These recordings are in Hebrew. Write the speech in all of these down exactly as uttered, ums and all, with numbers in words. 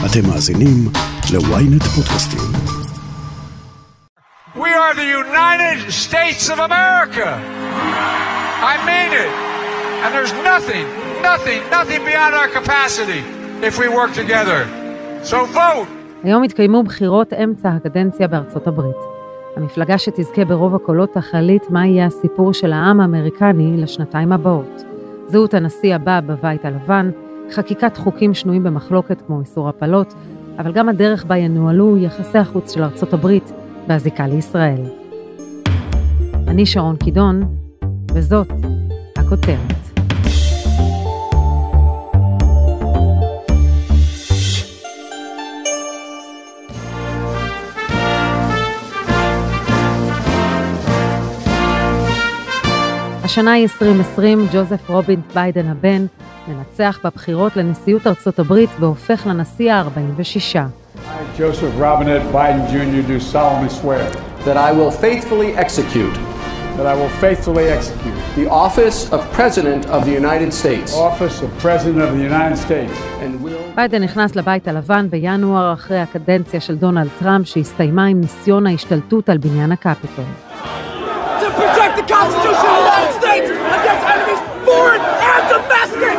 אתם מאזינים ל-ynet פודקאסטים. We are the United States of America. I mean it. And there's nothing, nothing, nothing beyond our capacity if we work together. So vote. היום התקיימו בחירות אמצע הקדנציה בארצות הברית. המפלגה שתזכה ברוב הקולות תחליט מה יהיה הסיפור של העם האמריקני לשנתיים הבאות. זהות הנשיא הבא בבית הלבן, חקיקת חוקים שנויים במחלוקת כמו איסור הפלות, אבל גם הדרך בה ינוהלו יחסי החוץ של ארצות הברית והזיקה לישראל. אני שרון קידון, וזאת הכותרת. השנה היא עשרים עשרים, ג'וזף רובינט ביידן הבן מנצח בבחירות לנשיאות ארצות הברית והופך לנשיא ה-ארבעים ושש. I, Joseph Robinette Biden Junior do solemnly swear that I will faithfully execute that I will faithfully execute the office of President of the United States. office of President of the United States. And will... ביידן נכנס לבית הלבן בינואר אחרי הקדנציה של דונלד טראמפ שהסתיימה עם ניסיון ההשתלטות על בניין הקפיטול. To protect the Constitution of the United States against enemies foreign and domestic.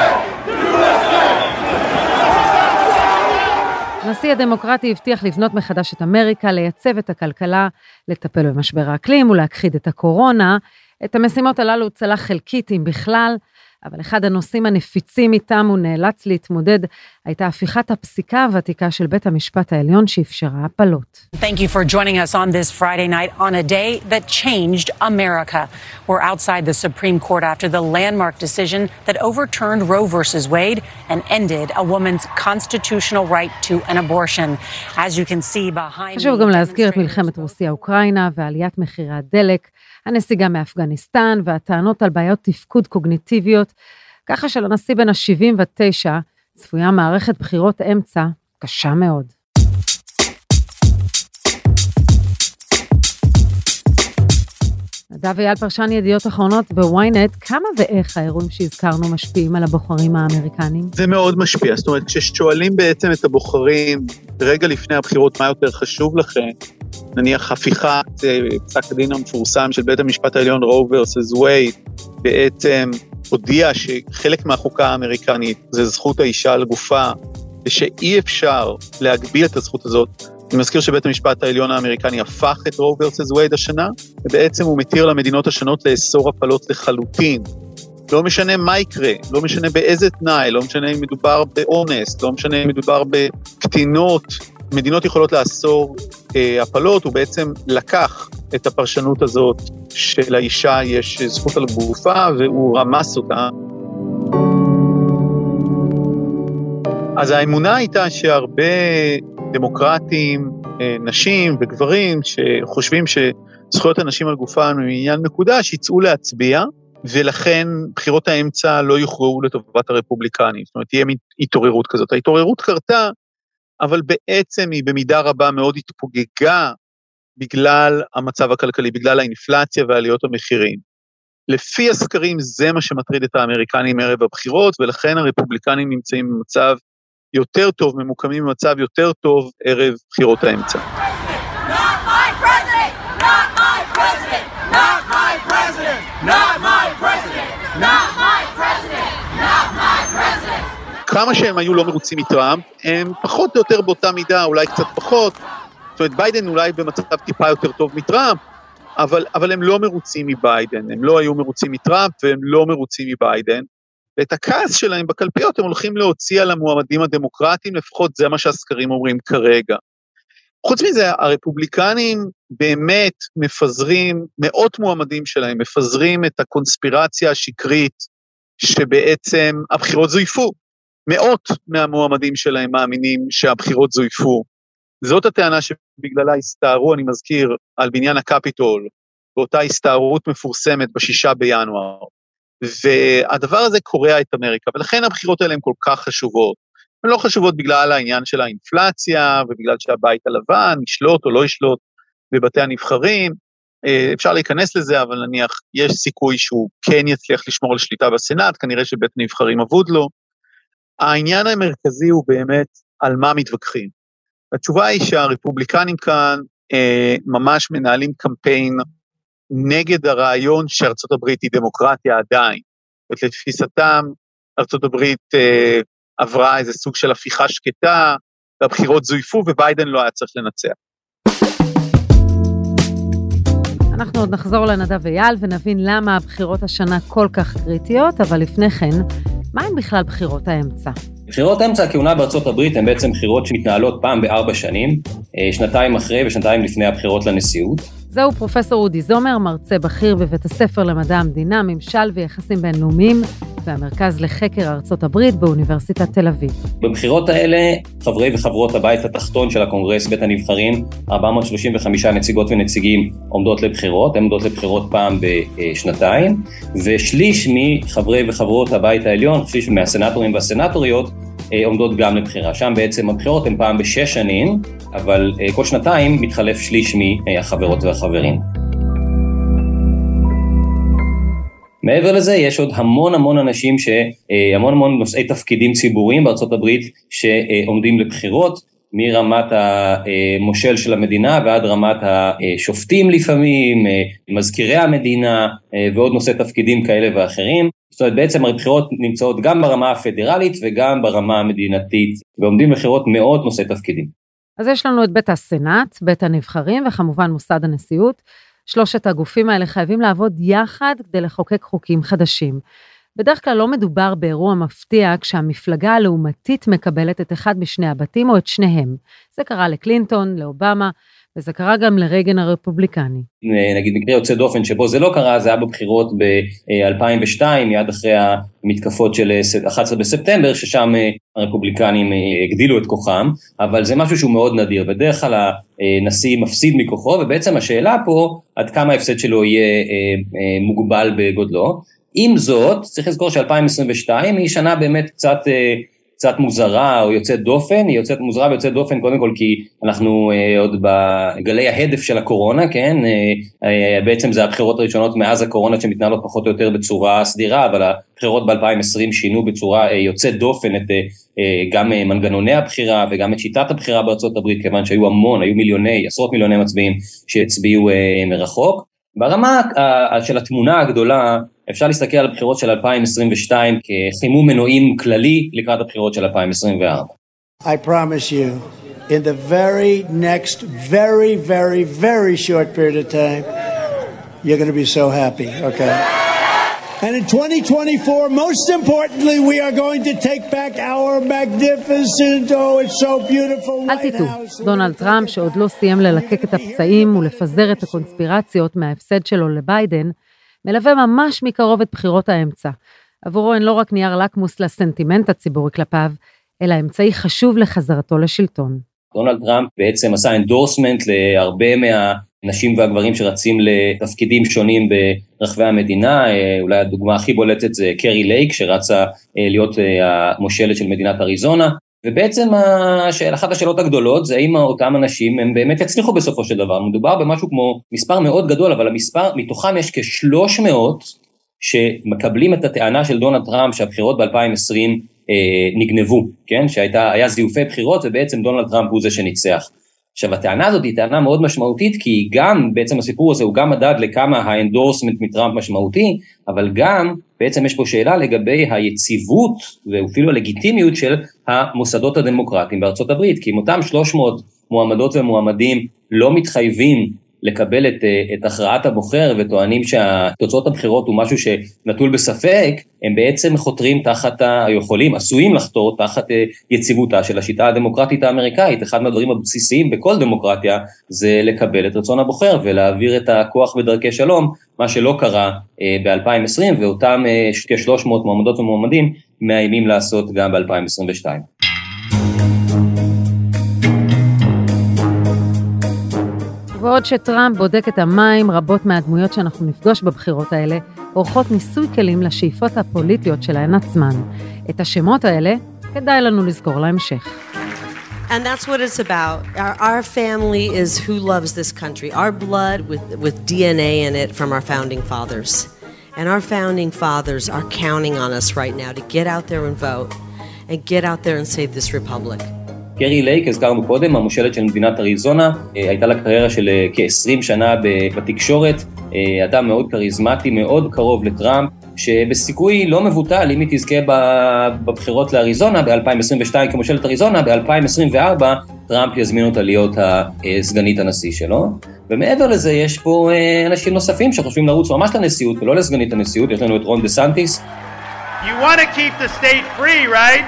הנשיא הדמוקרטי הבטיח לבנות מחדש את אמריקה, לייצב את הכלכלה, לטפל במשבר האקלים ולהכחיד את הקורונה. את המשימות הללו צלח חלקית אם בכלל, אבל אחד הנושאים הנפיצים איתם הוא נאלץ להתמודד, הייתה הפיכת הפסיקה הוותיקה של בית המשפט העליון שאפשרה הפלות. Thank you for joining us on this Friday night on a day that changed America. We're outside the Supreme Court after the landmark decision that overturned Roe versus Wade and ended a woman's constitutional right to an abortion. As you can see behind me... חשוב גם להזכיר את מלחמת רוסיה-אוקראינה ועליית מחירי הדלק, הנסיגה מאפגניסטן והטענות על בעיות תפקוד קוגניטיביות, ככה שלנשיא בן ה-שבעים ותשע צפויה מערכת בחירות אמצע קשה מאוד. נדב אייל פרשן ידיעות אחרונות בוויינט, כמה ואיך האירועים שהזכרנו משפיעים על הבוחרים האמריקנים? זה מאוד משפיע, זאת אומרת, כששואלים בעצם את הבוחרים רגע לפני הבחירות מה יותר חשוב לכם, נניח הפיכת פסק הדין המפורסם של בית המשפט העליון רו versus וייד, בעצם הודיע שחלק מהחוקה האמריקנית זה זכות האישה על גופה, ושאי אפשר להגביל את הזכות הזאת. אני מזכיר שבית המשפט העליון האמריקני הפך את רו versus וייד השנה, ובעצם הוא מתיר למדינות השונות לאסור הפלות לחלוטין. לא משנה מה יקרה, לא משנה באיזה תנאי, לא משנה אם מדובר באונס, לא משנה אם מדובר בקטינות, מדינות יכולות לאסור אה, הפלות, הוא בעצם לקח את הפרשנות הזאת של האישה יש זכות על גופה, והוא רמס אותה. אז האמונה הייתה שהרבה דמוקרטים, אה, נשים וגברים, שחושבים שזכויות הנשים על גופה הם עניין מקודש, יצאו להצביע, ולכן בחירות האמצע לא יוכרעו לטובת הרפובליקנים. זאת אומרת, תהיה התעוררות כזאת. ההתעוררות קרתה, אבל בעצם היא במידה רבה מאוד התפוגגה בגלל המצב הכלכלי, בגלל האינפלציה ועליות המחירים. לפי הסקרים זה מה שמטריד את האמריקנים ערב הבחירות, ולכן הרפובליקנים נמצאים במצב יותר טוב, ממוקמים במצב יותר טוב ערב בחירות האמצע. Not my president! Not my president! Not my president! Not my president! Not my president! Not my president! כמה שהם היו לא מרוצים מטראמפ, הם פחות או יותר באותה מידה, אולי קצת פחות, זאת אומרת, ביידן אולי במצב טיפה יותר טוב מטראמפ, אבל, אבל הם לא מרוצים מביידן, הם לא היו מרוצים מטראמפ, והם לא מרוצים מביידן, ואת הכעס שלהם בקלפיות הם הולכים להוציא על המועמדים הדמוקרטיים, לפחות זה מה שהסקרים אומרים כרגע. חוץ מזה, הרפובליקנים באמת מפזרים, מאות מועמדים שלהם, מפזרים את הקונספירציה השקרית, שבעצם הבחירות זויפו. מאות מהמועמדים שלהם מאמינים שהבחירות זויפו. זאת הטענה שבגללה הסתערו, אני מזכיר, על בניין הקפיטול, באותה הסתערות מפורסמת בשישה בינואר. והדבר הזה קורע את אמריקה, ולכן הבחירות האלה הן כל כך חשובות. הן לא חשובות בגלל העניין של האינפלציה, ובגלל שהבית הלבן ישלוט או לא ישלוט בבתי הנבחרים. אפשר להיכנס לזה, אבל נניח יש סיכוי שהוא כן יצליח לשמור על שליטה בסנאט, כנראה שבית הנבחרים אבוד לו. העניין המרכזי הוא באמת על מה מתווכחים. התשובה היא שהרפובליקנים כאן אה, ממש מנהלים קמפיין נגד הרעיון שארצות הברית היא דמוקרטיה עדיין. לתפיסתם, ארצות הברית אה, עברה איזה סוג של הפיכה שקטה, והבחירות זויפו וביידן לא היה צריך לנצח. אנחנו עוד נחזור לנדב אייל ונבין למה הבחירות השנה כל כך קריטיות, אבל לפני כן, מה הן בכלל בחירות האמצע? בחירות אמצע הכהונה בארצות הברית הן בעצם בחירות שמתנהלות פעם בארבע שנים, שנתיים אחרי ושנתיים לפני הבחירות לנשיאות. זהו פרופסור אודי זומר, מרצה בכיר בבית הספר למדע המדינה, ממשל ויחסים בינלאומיים, והמרכז לחקר ארצות הברית באוניברסיטת תל אביב. בבחירות האלה, חברי וחברות הבית התחתון של הקונגרס, בית הנבחרים, ארבע מאות שלושים וחמישה נציגות ונציגים עומדות לבחירות, הן עומדות לבחירות פעם בשנתיים, ושליש מחברי וחברות הבית העליון, שליש מהסנטורים והסנטוריות, עומדות גם לבחירה. שם בעצם הבחירות הן פעם בשש שנים, אבל כל שנתיים מתחלף שליש מהחברות והחברים. מעבר לזה, יש עוד המון המון אנשים, המון המון נושאי תפקידים ציבוריים בארצות הברית, שעומדים לבחירות, מרמת המושל של המדינה ועד רמת השופטים לפעמים, מזכירי המדינה ועוד נושאי תפקידים כאלה ואחרים. זאת אומרת, בעצם הבחירות נמצאות גם ברמה הפדרלית וגם ברמה המדינתית, ועומדים בחירות מאות נושאי תפקידים. אז יש לנו את בית הסנאט, בית הנבחרים וכמובן מוסד הנשיאות. שלושת הגופים האלה חייבים לעבוד יחד כדי לחוקק חוקים חדשים. בדרך כלל לא מדובר באירוע מפתיע כשהמפלגה הלאומתית מקבלת את אחד משני הבתים או את שניהם. זה קרה לקלינטון, לאובמה, וזה קרה גם לרייגן הרפובליקני. נגיד מקרה יוצא דופן שבו זה לא קרה, זה היה בבחירות ב-אלפיים ושתיים, מיד אחרי המתקפות של אחד עשר בספטמבר, ששם הרפובליקנים הגדילו את כוחם, אבל זה משהו שהוא מאוד נדיר. בדרך כלל הנשיא מפסיד מכוחו, ובעצם השאלה פה, עד כמה ההפסד שלו יהיה מוגבל בגודלו. עם זאת, צריך לזכור ש-אלפיים עשרים ושתיים היא שנה באמת קצת... קצת מוזרה או יוצאת דופן, היא יוצאת מוזרה ויוצאת דופן קודם כל כי אנחנו אה, עוד בגלי ההדף של הקורונה, כן, אה, אה, בעצם זה הבחירות הראשונות מאז הקורונה שמתנהלות פחות או יותר בצורה סדירה, אבל הבחירות ב-אלפיים ועשרים שינו בצורה אה, יוצאת דופן את אה, גם אה, מנגנוני הבחירה וגם את שיטת הבחירה בארצות הברית, כיוון שהיו המון, היו מיליוני, עשרות מיליוני מצביעים שהצביעו אה, מרחוק. ברמה אה, של התמונה הגדולה, אפשר להסתכל על הבחירות של אלפיים עשרים ושתיים כחימום מנועים כללי לקראת הבחירות של אלפיים עשרים וארבע. I promise you, in the very next, very, very, very short period of time, you're going to be so happy, okay? And in twenty twenty-four, most importantly, we are going to take back our magnificent, oh, it's so beautiful White House. אל תיתו, דונלד טראמפ, שעוד לא סיים ללקק את הפצעים ולפזר את הקונספירציות מההפסד שלו לביידן, מלווה ממש מקרוב את בחירות האמצע. עבורו אין לא רק נייר לקמוס לסנטימנט הציבורי כלפיו, אלא אמצעי חשוב לחזרתו לשלטון. דונלד טראמפ בעצם עשה אנדורסמנט להרבה מהנשים והגברים שרצים לתפקידים שונים ברחבי המדינה. אולי הדוגמה הכי בולטת זה קרי לייק, שרצה להיות המושלת של מדינת אריזונה. ובעצם השאל, אחת השאלות הגדולות זה האם אותם אנשים הם באמת יצליחו בסופו של דבר. מדובר במשהו כמו מספר מאוד גדול, אבל המספר, מתוכם יש כ-שלוש מאות שמקבלים את הטענה של דונלד טראמפ שהבחירות ב-אלפיים ועשרים אה, נגנבו, כן? שהיה זיופי בחירות ובעצם דונלד טראמפ הוא זה שניצח. עכשיו הטענה הזאת היא טענה מאוד משמעותית, כי גם בעצם הסיפור הזה הוא גם מדד לכמה האנדורסמנט מטראמפ משמעותי, אבל גם בעצם יש פה שאלה לגבי היציבות ואפילו הלגיטימיות של המוסדות הדמוקרטיים בארצות הברית, כי אם אותם שלוש מאות מועמדות ומועמדים לא מתחייבים לקבל את, את הכרעת הבוחר וטוענים שהתוצאות הבחירות הוא משהו שנטול בספק, הם בעצם חותרים תחת, היכולים, עשויים לחתור תחת יציבותה של השיטה הדמוקרטית האמריקאית. אחד מהדברים הבסיסיים בכל דמוקרטיה זה לקבל את רצון הבוחר ולהעביר את הכוח בדרכי שלום, מה שלא קרה ב-אלפיים ועשרים, ואותם כ-שלוש מאות מועמדות ומועמדים מאיימים לעשות גם ב-אלפיים עשרים ושתיים. ועוד שטראמפ בודק את המים, רבות מהדמויות שאנחנו נפגוש בבחירות האלה, עורכות ניסוי כלים לשאיפות הפוליטיות שלהן עצמן. את השמות האלה כדאי לנו לזכור להמשך. And that's what it's about. Our, our family is who loves this country. Our blood with, with D N A in it from our founding fathers. And our founding fathers are counting on us right now to get out there and vote and get out there and save this republic. קרי לייק, הזכרנו קודם, המושלת של מדינת אריזונה, הייתה לה קריירה של כ-עשרים שנה בתקשורת, אדם מאוד קריזמטי, מאוד קרוב לטראמפ, שבסיכוי לא מבוטל אם היא תזכה בבחירות לאריזונה ב-אלפיים עשרים ושתיים כמושלת אריזונה, ב-אלפיים עשרים וארבע טראמפ יזמין אותה להיות הסגנית הנשיא שלו. ומעבר לזה יש פה אנשים נוספים שחושבים לרוץ ממש לנשיאות ולא לסגנית הנשיאות. יש לנו את רון דה סנטיס. You want to keep the state free, right?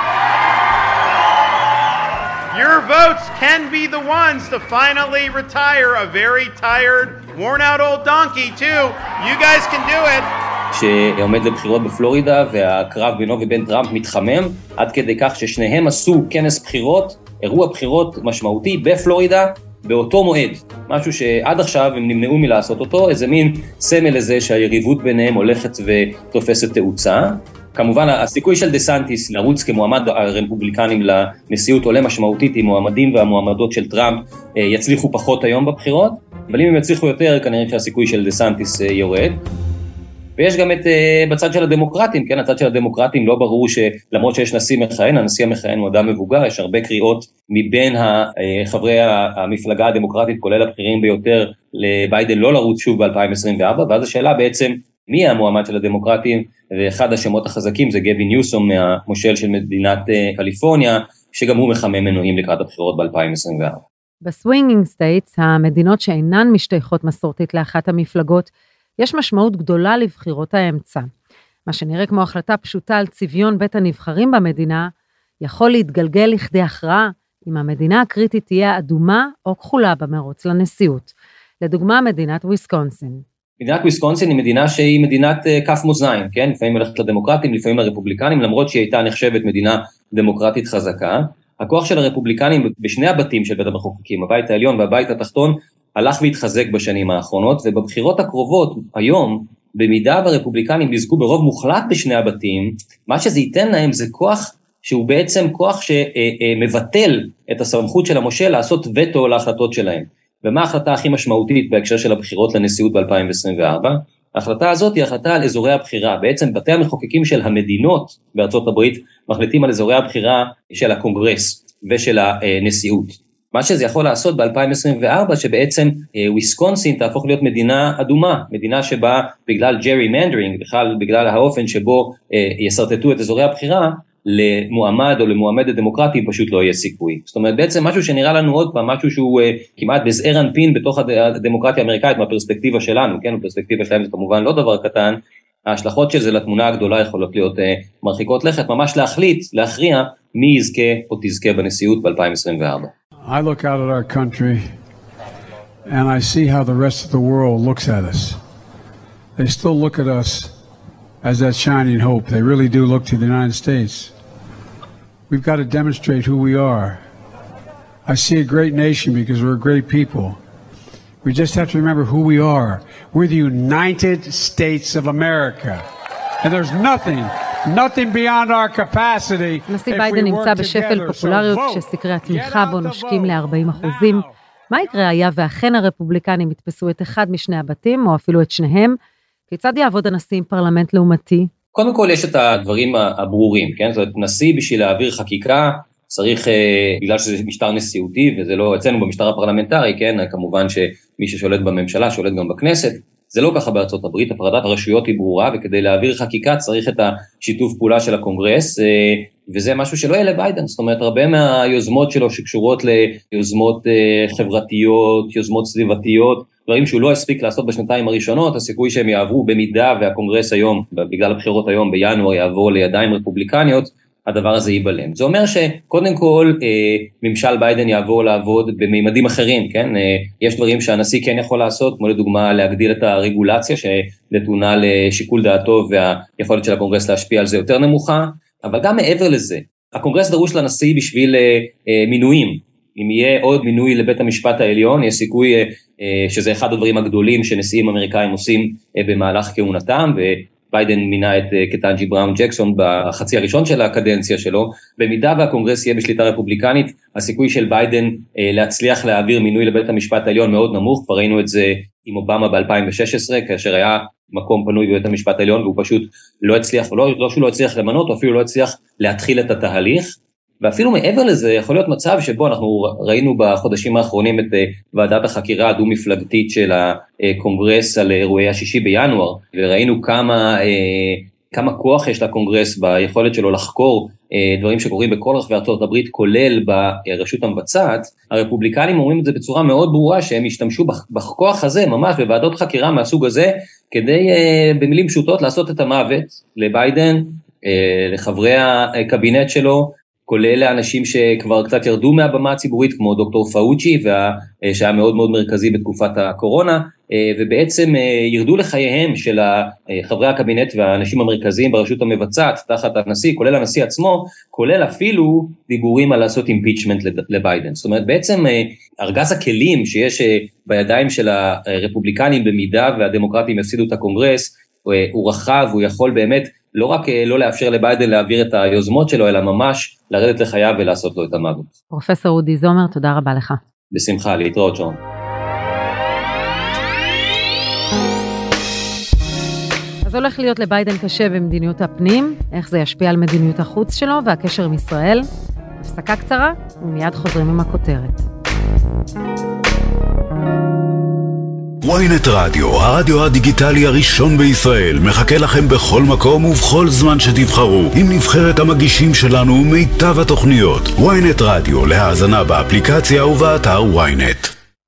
Your votes can be the ones to finally retire a very tired, worn-out old donkey too. You guys can do it. שעומד לבחירות בפלורידה, והקרב בינו ובין טראמפ מתחמם, עד כדי כך ששניהם עשו כנס בחירות, אירוע בחירות משמעותי בפלורידה, באותו מועד. משהו שעד עכשיו הם נמנעו מלעשות אותו, איזה מין סמל לזה שהיריבות ביניהם הולכת ותופסת תאוצה. כמובן, הסיכוי של דה סנטיס לרוץ כמועמד הרפובליקנים לנשיאות עולה משמעותית, עם מועמדים והמועמדות של טראמפ יצליחו פחות היום בבחירות, אבל אם הם יצליחו יותר, כנראה שהסיכוי של דה סנטיס יורד. ויש גם את uh, בצד של הדמוקרטים, כן, הצד של הדמוקרטים לא ברור שלמרות שיש נשיא מכהן, הנשיא המכהן הוא אדם מבוגר, יש הרבה קריאות מבין חברי המפלגה הדמוקרטית, כולל הבכירים ביותר, לביידן לא לרוץ שוב ב-אלפיים עשרים וארבע, ואז השאלה בעצם מי המועמד של הדמוקרטים, ואחד השמות החזקים זה גבי ניוסום, מהמושל של מדינת uh, קליפורניה, שגם הוא מחמם מנועים לקראת הבחירות ב-אלפיים עשרים וארבע. בסווינגינג סטייטס, המדינות שאינן משתייכות מסורתית לאחת המפלגות, יש משמעות גדולה לבחירות האמצע. מה שנראה כמו החלטה פשוטה על צביון בית הנבחרים במדינה, יכול להתגלגל לכדי הכרעה אם המדינה הקריטית תהיה אדומה או כחולה במרוץ לנשיאות. לדוגמה, מדינת וויסקונסין. מדינת וויסקונסין היא מדינה שהיא מדינת כף מאזניים, כן? לפעמים הולכת לדמוקרטים, לפעמים לרפובליקנים, למרות שהיא הייתה נחשבת מדינה דמוקרטית חזקה. הכוח של הרפובליקנים בשני הבתים של בית המחוקקים, הבית העליון והבית התחתון, הלך והתחזק בשנים האחרונות, ובבחירות הקרובות היום, במידה והרפובליקנים יזכו ברוב מוחלט בשני הבתים, מה שזה ייתן להם זה כוח שהוא בעצם כוח שמבטל את הסמכות של המושל לעשות וטו להחלטות שלהם. ומה ההחלטה הכי משמעותית בהקשר של הבחירות לנשיאות ב-אלפיים עשרים וארבע? ההחלטה הזאת היא החלטה על אזורי הבחירה. בעצם בתי המחוקקים של המדינות בארצות הברית מחליטים על אזורי הבחירה של הקונגרס ושל הנשיאות. מה שזה יכול לעשות ב-אלפיים עשרים וארבע, שבעצם וויסקונסין תהפוך להיות מדינה אדומה, מדינה שבה בגלל ג'רי מנדרינג, בכלל בגלל האופן שבו יסרטטו את אזורי הבחירה, למועמד או למועמדת דמוקרטי פשוט לא יהיה סיכוי. זאת אומרת, בעצם משהו שנראה לנו עוד פעם, משהו שהוא כמעט בזעיר אנפין בתוך הדמוקרטיה האמריקאית, מהפרספקטיבה שלנו, כן, הפרספקטיבה שלהם זה כמובן לא דבר קטן, ההשלכות של זה לתמונה הגדולה יכולות להיות מרחיקות לכת, ממש להחליט, להכריע מי יזכה או תזכה בנשיאות ב-אלפיים עשרים וארבע. I look out at our country and I see how the rest of the world looks at us. They still look at us as that shining hope. They really do look to the United States. We've got to demonstrate who we are. I see a great nation because we're a great people. We just have to remember who we are. We're the United States of America. And there's nothing Nothing beyond our capacity. נשיא ביידן נמצא בשפל פופולריות כשסקרי התמיכה בו נושקים ל-ארבעים אחוזים. מה יקרה היה ואכן הרפובליקנים יתפסו את אחד משני הבתים, או אפילו את שניהם? כיצד יעבוד הנשיא עם פרלמנט לעומתי? קודם כל יש את הדברים הברורים, כן? זאת אומרת, נשיא בשביל להעביר חקיקה, צריך, בגלל שזה משטר נשיאותי, וזה לא אצלנו במשטר הפרלמנטרי, כן? כמובן שמי ששולט בממשלה, שולט גם בכנסת, זה לא ככה בארצות הברית, הפרדת הרשויות היא ברורה, וכדי להעביר חקיקה צריך את השיתוף פעולה של הקונגרס, וזה משהו שלא יהיה לביידן, זאת אומרת, הרבה מהיוזמות שלו שקשורות ליוזמות חברתיות, יוזמות סביבתיות, דברים שהוא לא הספיק לעשות בשנתיים הראשונות, הסיכוי שהם יעברו במידה והקונגרס היום, בגלל הבחירות היום בינואר, יעבור לידיים רפובליקניות, הדבר הזה ייבלם. זה אומר שקודם כל ממשל ביידן יעבור לעבוד במימדים אחרים, כן? יש דברים שהנשיא כן יכול לעשות, כמו לדוגמה להגדיל את הרגולציה שנתונה לשיקול דעתו והיכולת של הקונגרס להשפיע על זה יותר נמוכה, אבל גם מעבר לזה, הקונגרס דרוש לנשיא בשביל מינויים. אם יהיה עוד מינוי לבית המשפט העליון, יש סיכוי שזה אחד הדברים הגדולים שנשיאים אמריקאים עושים במהלך כהונתם, ו ביידן מינה את קטנג'י בראון ג'קסון בחצי הראשון של הקדנציה שלו, במידה והקונגרס יהיה בשליטה רפובליקנית, הסיכוי של ביידן להצליח להעביר מינוי לבית המשפט העליון מאוד נמוך, כבר ראינו את זה עם אובמה ב-אלפיים ושש עשרה, כאשר היה מקום פנוי בבית המשפט העליון, והוא פשוט לא הצליח, לא, לא שהוא לא הצליח למנות, או אפילו לא הצליח להתחיל את התהליך, ואפילו מעבר לזה יכול להיות מצב שבו אנחנו ראינו בחודשים האחרונים את ועדת החקירה הדו-מפלגתית של הקונגרס על אירועי השישי בינואר, וראינו כמה, כמה כוח יש לקונגרס ביכולת שלו לחקור דברים שקורים בכל רחבי ארצות הברית, כולל ברשות המבצעת. הרפובליקנים אומרים את זה בצורה מאוד ברורה, שהם השתמשו בכוח הזה, ממש בוועדות חקירה מהסוג הזה, כדי במילים פשוטות לעשות את המוות לביידן, לחברי הקבינט שלו, כולל לאנשים שכבר קצת ירדו מהבמה הציבורית, כמו דוקטור פאוצ'י, שהיה מאוד מאוד מרכזי בתקופת הקורונה, ובעצם ירדו לחייהם של חברי הקבינט והאנשים המרכזיים ברשות המבצעת, תחת הנשיא, כולל הנשיא עצמו, כולל אפילו דיבורים על לעשות אימפיצ'מנט לביידן. זאת אומרת, בעצם ארגז הכלים שיש בידיים של הרפובליקנים, במידה והדמוקרטים יפסידו את הקונגרס, הוא רחב, הוא יכול באמת לא רק לא לאפשר לביידן להעביר את היוזמות שלו, אלא ממש לרדת לחייו ולעשות לו את המוות. פרופסור אודי זומר, תודה רבה לך. בשמחה, להתראות שון. אז הולך להיות לביידן קשה במדיניות הפנים, איך זה ישפיע על מדיניות החוץ שלו והקשר עם ישראל. הפסקה קצרה, ומיד חוזרים עם הכותרת. וויינט רדיו, הרדיו הדיגיטלי הראשון בישראל, מחכה לכם בכל מקום ובכל זמן שתבחרו, עם נבחרת המגישים שלנו ומיטב התוכניות. וויינט רדיו, להאזנה באפליקציה ובאתר וויינט.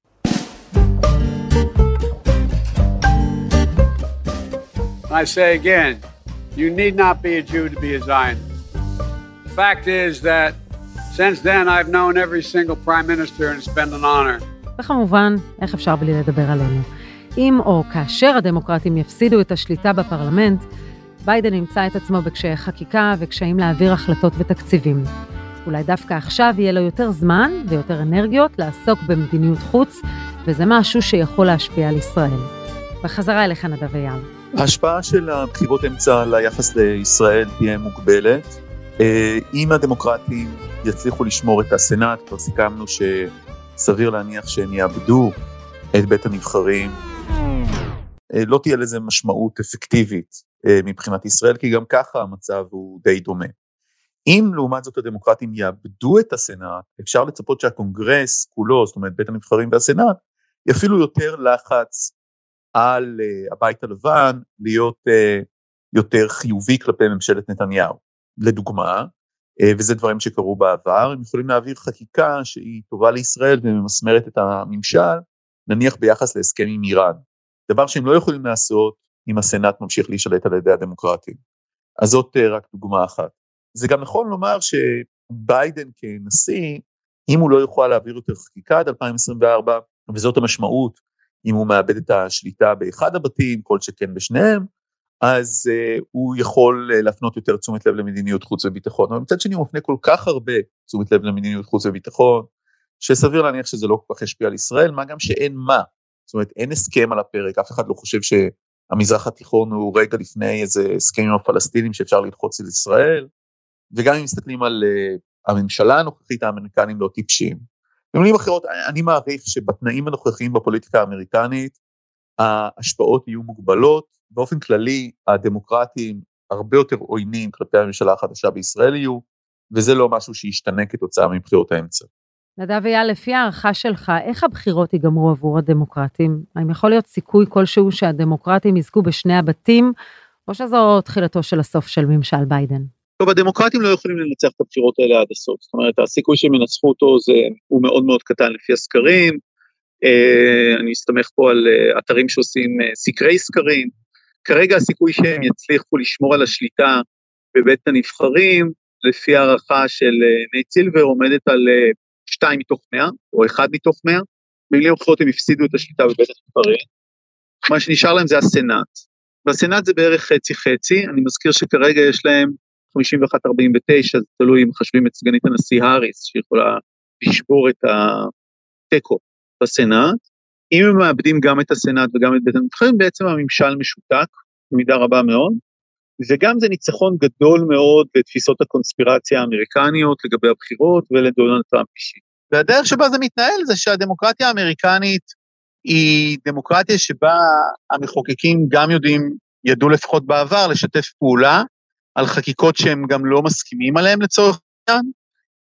I say again, you need not be a Jew to be a Zionist. The fact is that since then I've known every single prime minister and it's been an honor. וכמובן, איך אפשר בלי לדבר עלינו? אם או כאשר הדמוקרטים יפסידו את השליטה בפרלמנט, ביידן ימצא את עצמו בקשיי חקיקה וקשיים להעביר החלטות ותקציבים. אולי דווקא עכשיו יהיה לו יותר זמן ויותר אנרגיות לעסוק במדיניות חוץ, וזה משהו שיכול להשפיע על ישראל. בחזרה אליך נדב אייל. ההשפעה של הבחירות אמצע ליחס לישראל תהיה מוגבלת. אם הדמוקרטים יצליחו לשמור את הסנאט, כבר סיכמנו שסביר להניח שהם יאבדו את בית הנבחרים, לא תהיה לזה משמעות אפקטיבית מבחינת ישראל, כי גם ככה המצב הוא די דומה. אם לעומת זאת הדמוקרטים יאבדו את הסנאט, אפשר לצפות שהקונגרס כולו, זאת אומרת בית הנבחרים והסנאט, יפעילו יותר לחץ על uh, הבית הלבן להיות uh, יותר חיובי כלפי ממשלת נתניהו. לדוגמה, uh, וזה דברים שקרו בעבר, הם יכולים להעביר חקיקה שהיא טובה לישראל וממסמרת את הממשל, נניח ביחס להסכם עם איראן. דבר שהם לא יכולים לעשות אם הסנאט ממשיך להישלט על ידי הדמוקרטים. אז זאת uh, רק דוגמה אחת. זה גם נכון לומר שביידן כנשיא, אם הוא לא יוכל להעביר יותר חקיקה עד אלפיים עשרים וארבע, וזאת המשמעות, אם הוא מאבד את השליטה באחד הבתים, כל שכן בשניהם, אז uh, הוא יכול uh, להפנות יותר תשומת לב למדיניות חוץ וביטחון, אבל מצד שני הוא מפנה כל כך הרבה תשומת לב למדיניות חוץ וביטחון, שסביר להניח שזה לא כל כך ישפיע על ישראל, מה גם שאין מה, זאת אומרת אין הסכם על הפרק, אף אחד לא חושב שהמזרח התיכון הוא רגע לפני איזה הסכם עם הפלסטינים שאפשר ללחוץ על ישראל, וגם אם מסתכלים על uh, הממשלה הנוכחית, האמריקנים לא טיפשים. במילים אחרות, אני מעריך שבתנאים הנוכחיים בפוליטיקה האמריקנית, ההשפעות יהיו מוגבלות, באופן כללי הדמוקרטים הרבה יותר עוינים כלפי הממשלה החדשה בישראל יהיו, וזה לא משהו שישתנה כתוצאה מבחירות האמצע. נדב אייל, לפי הערכה שלך, איך הבחירות ייגמרו עבור הדמוקרטים? האם יכול להיות סיכוי כלשהו שהדמוקרטים יזכו בשני הבתים, או שזו תחילתו של הסוף של ממשל ביידן? טוב, הדמוקרטים לא יכולים לנצח את הבחירות האלה עד הסוף, זאת אומרת, הסיכוי שהם ינצחו אותו זה, הוא מאוד מאוד קטן לפי הסקרים, אה, אני אסתמך פה על אה, אתרים שעושים אה, סקרי סקרים, כרגע הסיכוי שהם יצליחו לשמור על השליטה בבית הנבחרים, לפי הערכה של אה, נייט סילבר, עומדת על אה, שתיים מתוך מאה, או אחד מתוך מאה, במילים אחרות הם הפסידו את השליטה בבית הנבחרים, מה שנשאר להם זה הסנאט, והסנאט זה בערך חצי חצי, אני מזכיר שכרגע יש להם חמישים ואחת ארבעים ותשע, זה תלוי אם חשבים את סגנית הנשיא האריס, שיכולה לשבור את הטקו בסנאט, אם הם מאבדים גם את הסנאט וגם את בית הנבחרים, בעצם הממשל משותק, במידה רבה מאוד, וגם זה ניצחון גדול מאוד לתפיסות הקונספירציה האמריקניות, לגבי הבחירות ולדונלד טראמפ אישי. והדרך שבה זה מתנהל זה שהדמוקרטיה האמריקנית, היא דמוקרטיה שבה המחוקקים גם יודעים, ידעו לפחות בעבר, לשתף פעולה, על חקיקות שהם גם לא מסכימים עליהם לצורך העניין,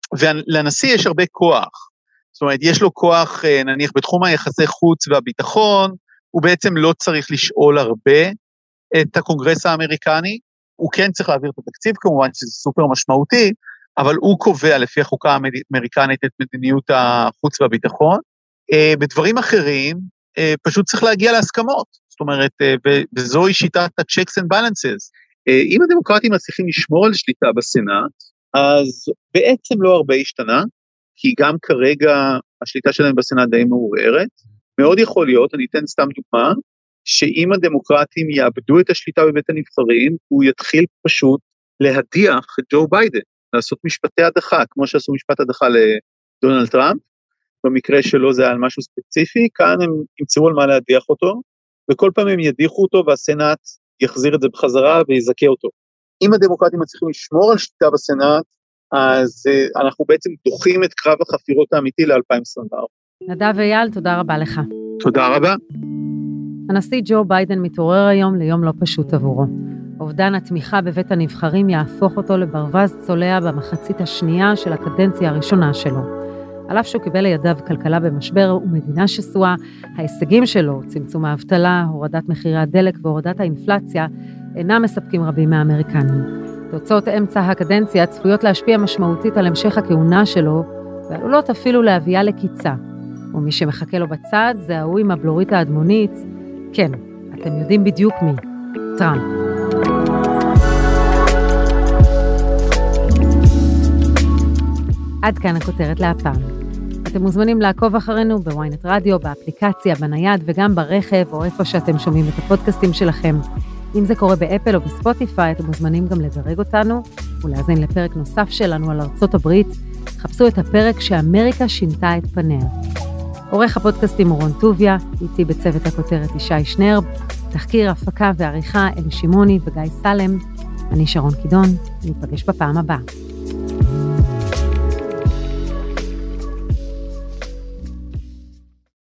ולנשיא יש הרבה כוח, זאת אומרת, יש לו כוח, נניח, בתחום היחסי חוץ והביטחון, הוא בעצם לא צריך לשאול הרבה את הקונגרס האמריקני, הוא כן צריך להעביר את התקציב, כמובן שזה סופר משמעותי, אבל הוא קובע לפי החוקה האמריקנית את מדיניות החוץ והביטחון, בדברים אחרים, פשוט צריך להגיע להסכמות, זאת אומרת, וזוהי שיטת ה-checks and balances, אם הדמוקרטים מצליחים לשמור על שליטה בסנאט, אז בעצם לא הרבה השתנה, כי גם כרגע השליטה שלהם בסנאט די מעורערת, מאוד יכול להיות, אני אתן סתם דוגמה, שאם הדמוקרטים יאבדו את השליטה בבית הנבחרים, הוא יתחיל פשוט להדיח את ג'ו ביידן, לעשות משפטי הדחה, כמו שעשו משפט הדחה לדונלד טראמפ, במקרה שלו זה היה על משהו ספציפי, כאן הם ימצאו על מה להדיח אותו, וכל פעם הם ידיחו אותו, והסנאט יחזיר את זה בחזרה ויזכה אותו. אם הדמוקרטים מצליחים לשמור על שליטה בסנאט, אז uh, אנחנו בעצם דוחים את קרב החפירות האמיתי ל-אלפיים עשרים וארבע. נדב אייל, תודה רבה לך. תודה רבה. הנשיא ג'ו ביידן מתעורר היום ליום לא פשוט עבורו. אובדן התמיכה בבית הנבחרים יהפוך אותו לברווז צולע במחצית השנייה של הקדנציה הראשונה שלו. על אף שהוא קיבל לידיו כלכלה במשבר ומדינה שסועה, ההישגים שלו, צמצום האבטלה, הורדת מחירי הדלק והורדת האינפלציה, אינם מספקים רבים מהאמריקנים. תוצאות אמצע הקדנציה צפויות להשפיע משמעותית על המשך הכהונה שלו, ועלולות אפילו להביאה לקיצה. ומי שמחכה לו בצד זה ההוא עם הבלורית האדמונית. כן, אתם יודעים בדיוק מי. טראמפ. עד כאן הכותרת להפעם. אתם מוזמנים לעקוב אחרינו בוויינט רדיו, באפליקציה, בנייד וגם ברכב, או איפה שאתם שומעים את הפודקאסטים שלכם. אם זה קורה באפל או בספוטיפיי, אתם מוזמנים גם לדרג אותנו, ולהאזין לפרק נוסף שלנו על ארצות הברית. חפשו את הפרק שאמריקה שינתה את פניה. עורך הפודקאסטים הוא רון טוביה, איתי בצוות הכותרת ישי שנרב, תחקיר, הפקה ועריכה אלי שמעוני וגיא סלם. אני שרון קידון, ניפגש בפעם הבאה.